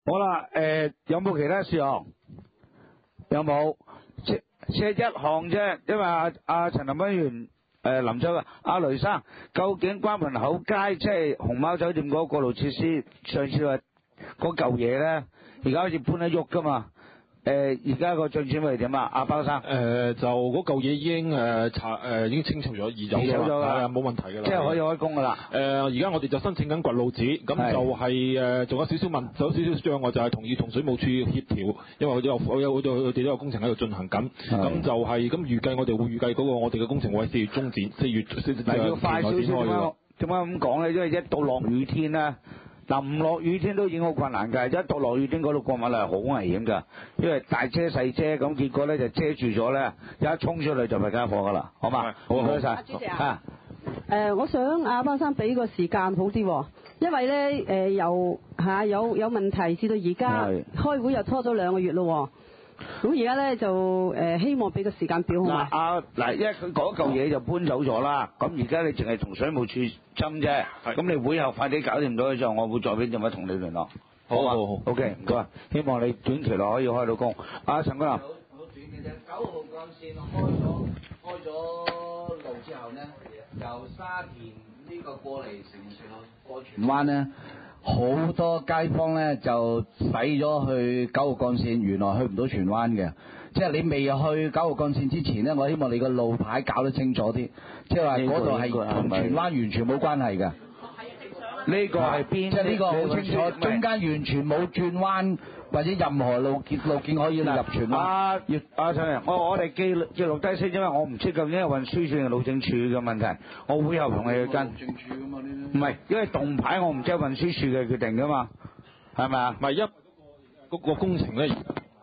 好啦，有冇其他事項？有冇？寫一項啫，因為阿陳林委員林周啊，阿雷生，究竟關門口街即係熊貓酒店嗰個過渡設施，上次話嗰嚿嘢咧，而家好似搬得喐噶嘛？而家個進展係點啊？阿包生， 就嗰嚿嘢已經已經清除咗，移走咗啦，冇問題㗎啦， 即係可以開工㗎啦。 而家我哋就申請緊掘路紙，咁就係仲有少少障礙，就係同水務署協調，因為佢哋都有工程喺度進行緊，咁就係咁預計我哋會預計嗰個我哋嘅工程會喺4月中展，4月要快少少。點解咁講咧？因為一到落雨天咧。嗱，唔落雨天都已經好困難㗎，一到落雨天嗰度過馬路係好危險㗎，因為大遮細遮，咁結果咧就遮住咗咧，一衝出嚟就係家伙㗎啦，好嘛？好，唔該晒。 主席啊，我想阿包生俾個時間好啲喎，因為咧由有問題至到而家開會又拖咗2個月咯喎。咁而家咧就希望俾個時間表好嘛？ 嗱，因為佢嗰嚿嘢就搬走咗啦，咁而家你淨係同水務署針啫，咁你會後快啲搞掂咗嘅時候，我會再俾電話同你聯絡。好啊，好 ，OK，唔該，希望你短期內可以開到工。陳君林， 好短嘅啫，9號幹線開咗路之後呢，由沙田呢個過嚟城市過荃灣呢，好多街坊呢就駛咗去9號幹線，原來去唔到荃灣嘅。即係你未去9號幹線之前呢，我希望你個路牌搞得清楚啲，即係話嗰度係同荃灣完全冇關係嘅。 呢個係邊？ 即係呢個好清楚，中間完全冇轉彎或者任何路徑可以入荃灣。 陳，我哋記錄低先，因為我唔知究竟係運輸署定路政署嘅問題，我會後同你去跟。路政署㗎嘛呢啲。唔係，因為動牌我唔知係運輸署嘅決定㗎嘛，係咪啊？ 唔係嗰個工程咧，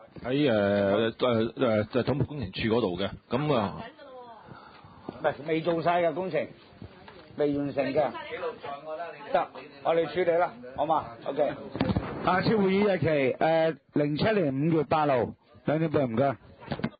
喺總部工程處嗰度嘅，咁啊。 唔係未做晒嘅工程。未完成嘅，得，我哋處理啦，好嘛 ？OK。下次會議日期07年5月8號，2點半唔該。